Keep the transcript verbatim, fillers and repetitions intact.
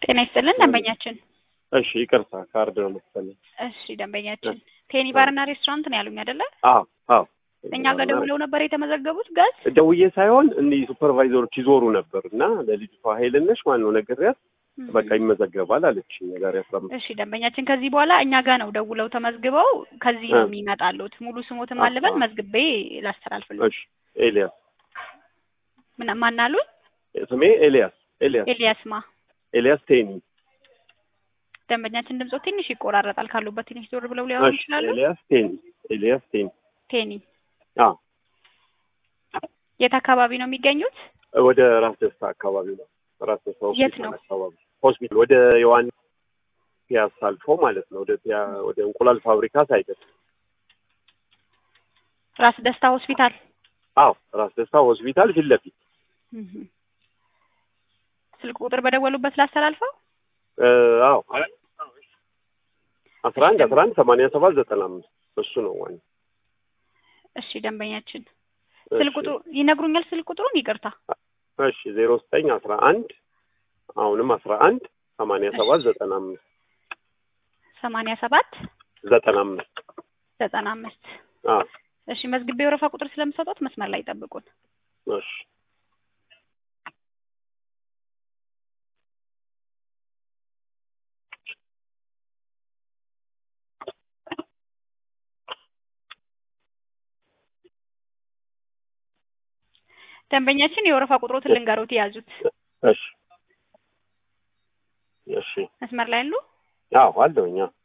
ጤና ይስጥልን ደንበኛችን። እሺ ይቅርታ ካርድ ነው መሰለኝ። እሺ ደንበኛችን ቴኒ ባርና ሬስቶራንት ነው ያሉኝ አይደለ? አዎ አዎ። እኛ ጋር ደውለው ነበር የተመዘገቡት ጋዝ ደውዬ ሳይሆን እነዚህ ሱፐርቫይዘሮች ይዞሩ ነበርና ለልጅቷ ኃይልነሽ ማን ነው ነገርያት በቃ ይመዘገባል አለች ነገር ያሰማ። እሺ ደንበኛችን ከዚህ በኋላ እኛ ጋር ነው ደውለው ተመዝግበው ከዚህ ነው የሚመጣሉት። ሙሉ ስሞትን ማለበል መዝግቤ ላስተላልፍልኝ። እሺ ኤልያስ ምን ማን አሉ? ስሜ ኤልያስ ኤልያስ ኤልያስማ ኤልያስ ቴኒ። ደንበኛችን ድምጾ ትንሽ ይቆራረጣል ካሉበት ትንሽ ዞር ብለው ሊያወሩ ይችላሉ። ኤልያስ ቴኒ ኤልያስ ቴኒ ቴኒ አዎ። የት አካባቢ ነው የሚገኙት? ወደ ራስ ደስታ አካባቢ ነው። ራስ ደስታ የት ነው አካባቢ ሆስፒታል ወደ ዮሐንስ ፒያሳ አልፎ ማለት ነው። ወደ ወደ እንቁላል ፋብሪካ ሳይደርስ ራስ ደስታ ሆስፒታል። አዎ ራስ ደስታ ሆስፒታል ፊት ለፊት። ስልክ ቁጥር በደወሉበት ላስተላልፈው። አዎ አስራ አንድ አስራ አንድ ሰማንያ ሰባት ዘጠና አምስት እሱ ነው ዋና። እሺ ደንበኛችን ስልክ ቁጥሩ ይነግሩኛል? ስልክ ቁጥሩን ይቅርታ። እሺ ዜሮ ዘጠኝ አስራ አንድ አሁንም አስራ አንድ ሰማንያ ሰባት ዘጠና አምስት ሰማንያ ሰባት ዘጠና አምስት ዘጠና አምስት አዎ። እሺ መዝግቤ ወረፋ ቁጥር ስለምሰጡት መስመር ላይ ጠብቁን። እሺ ደንበኛችን የወረፋ ቁጥሩን ልንገሩት ያዙት። እሺ እሺ መስመር ላይ አሉ? አዎ አለውኛ።